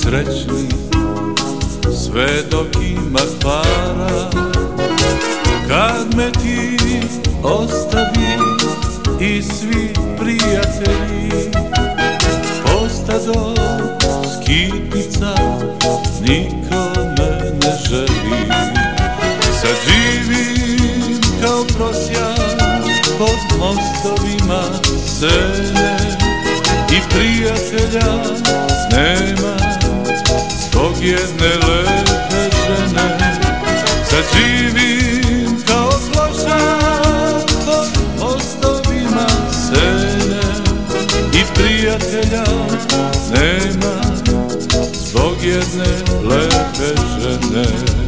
srećni sve dok ima para. Kad me ti ostavi i svi prijatelji postado skitnica, niko me ne želi. Sad živim kao prosjak pod mostovima sene i prijatelja nema zbog jedne lepe žene. Sad živim kao plošak pod mostovima sene i prijatelja nema zbog jedne lepe žene.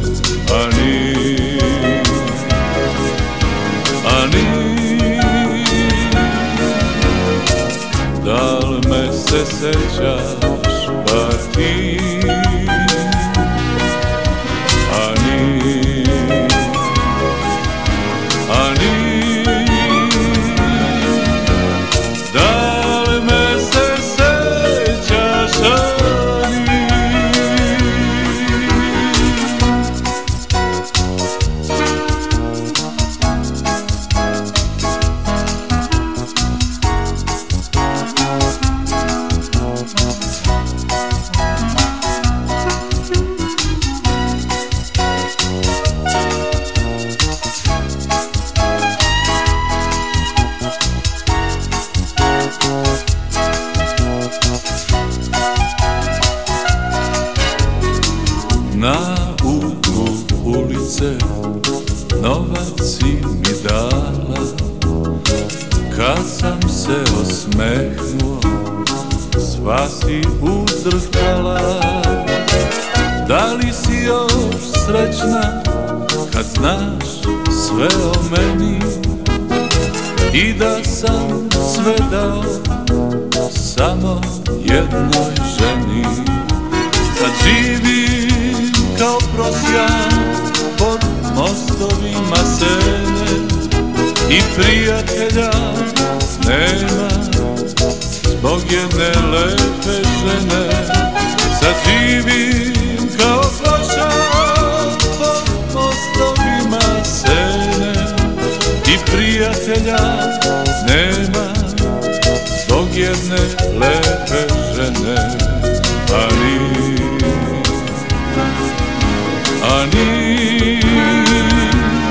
Da li me se sećaš bar ti? Da li me se sećaš, Ani? Na uglu ulice novac si mi dala, kad sam se osmehnuo sva si uzdrhtala. Da li si još srećna kad znaš sve o meni i da sam sve dao samo jednoj ženi? Sad živim kao prosjak pod mostovima sene i prijatelja nema zbog jedne lepe žene. Sad živim kao plošak pod mostovima sene i prijatelja nema zbog jedne lepe žene. Ani,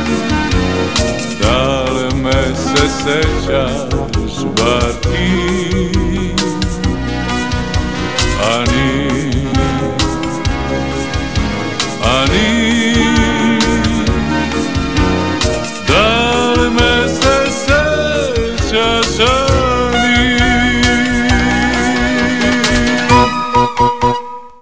da li me se sećaš bar ti?